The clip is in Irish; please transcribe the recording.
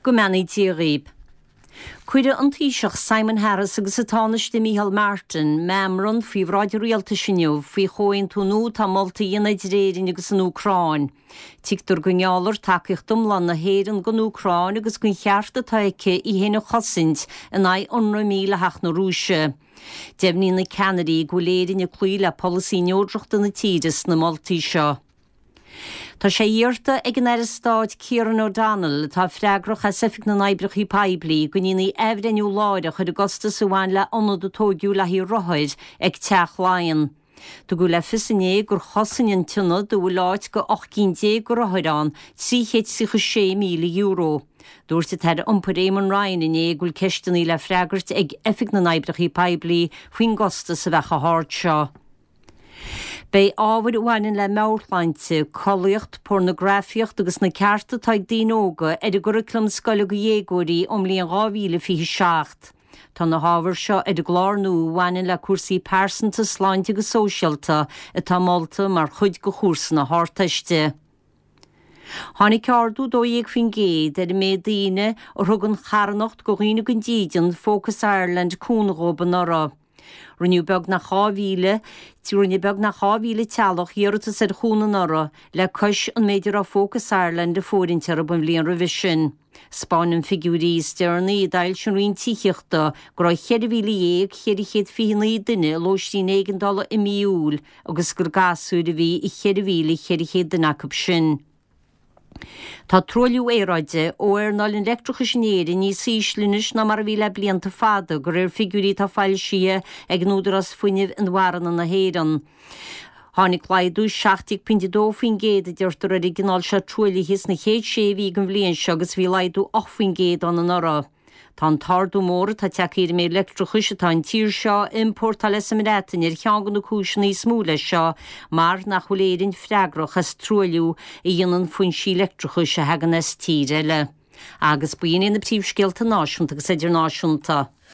go meanaí tíoríb. Cuide an tíiseach Simon Harris agus atáneiste Michael Martin, memran fí bhráidir rialta sinniuh fí choin túnú tá molta dionaid réirin agus an Úcráin. Tíictar go ngeallar takeíocht lan na héireann go Úcráin agus gon chearta taice I héanú chosint in aghaidh onra míle heach na Rúise. Deimhní na Kennedy go léirin na clúile policy neodrochta na tíiris na moltaí seo. Tá sé dhearta ag an Stáid Kieran O'Donnell tá freagrach a sifig na naibrach I peibli go nína ehrenniú láide chud agosta sa bhain le anad a tógiú le hí roiid ag teach láin. Tá go le fisané gur chosainn tuna do bhfuil láid go 810 go roiidán 306 míle euro. Dúirta tar iompar Éamon Ryan in éagúil ceisteannaí le freagart ag effig na naibrach I peibli faoin gosta sa bhecha háirt seo. Bei ábhar bhhainn le meabhlainte, colaíocht, pornografíocht agus na cearta taag daonóga ar a guriclam scoile go dhéagóirí líon 2027. Tá na hábhar seo ar a glárnú bhhainn le cuasaí persanta sláinte go sóisialta atá molta mar chuid go chúrsa na hátaiste. Tháinig ceardú dóigh fin géad ar mé daoine ó thug an charnacht go riine go díidean Focus Ireland cúnaróban nara. Rinne beg na cháhíle, rinne beg na cháhíle tealach dhearta ar chúna nara le cos an méidir á Focus Ireland de fórintear ab an bblion revision. Spáin figurí stearnaí dail sin rion tíochta go raibh 1,000 1,500 duine lóistí $9 I míúil agus gur gasúd a bhí I 1,000 duine sin. Tá troliú éráide ó ná an electrochisinéir ní síslinis na mar bhí le blianta fada gur figurí tá fáil sia ag nóidir as fuineh an bhharanna na héan. Tháinig laidú 60.2 fin géad a deirtar originál se trúla his na chéad séhí an bblion se agus bhí laidú 8 fin géad an an ora. Tá tardú mór tá teachír mé electrochise tá tír seo import a leis amrétain ar cheangan na cúisina í smúla seo mar nach chuléirinn freagrach as trúliú I dionan faoin sí electrochise hegan as tíre le. Agus buon na príomhscéalta náisiúnta agus idir náisiúnta.